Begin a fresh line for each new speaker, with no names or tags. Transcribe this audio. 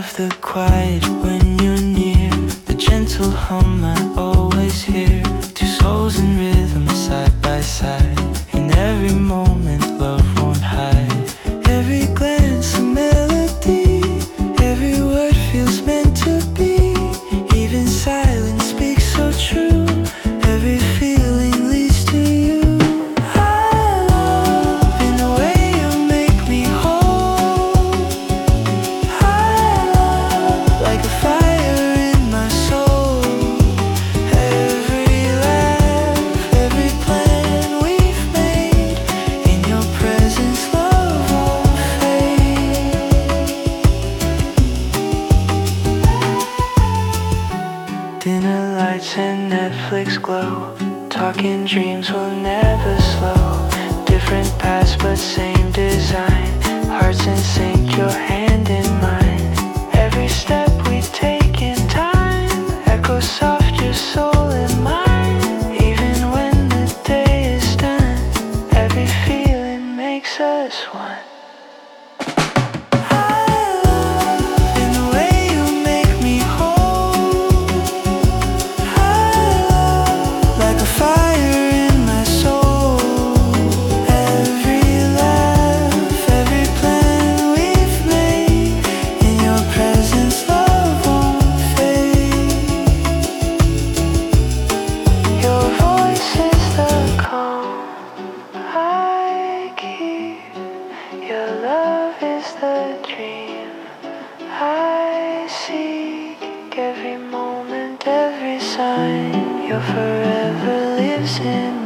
love the quiet when you're near, the gentle hum I always hear. Two souls in rhythm side by side. In every moment love won't hide. Every glance a melody, every word feels meant to be. Even silence speaks so true. Every feeling leads to you. I love in the way you make me whole. I love like a fire in my soul. Every laugh, every plan we've made. In your presence love won't fade. Dinner lights and Netflix glow. Talking dreams will never slow. Different paths but same design. Hearts in sync, your hand in mine. Every step we take in time echoes soft, your soul and mine. Even when the day is done, every feeling makes us one. Your love is the dream I seek. Every moment, every sign, your forever lives in